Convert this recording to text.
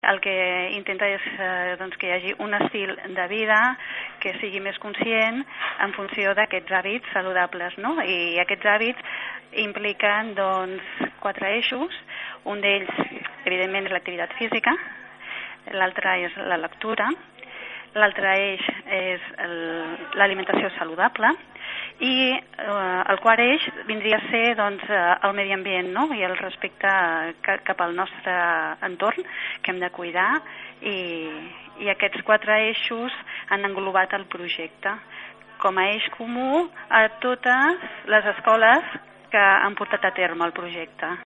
el que intenta és que hi hagi un estil de vida que sigui més conscient en funció d'aquests hàbits saludables, no? I aquests hàbits impliquen 4 eixos. Un d'ells, evidentment, és l'activitat física, l'altre és la lectura, l'altre eix és l'alimentació saludable i el quart eix vindria a ser el medi ambient, no? I el respecte cap al nostre entorn que hem de cuidar i aquests 4 eixos han englobat el projecte com a eix comú a totes les escoles que han portat a terme el projecte.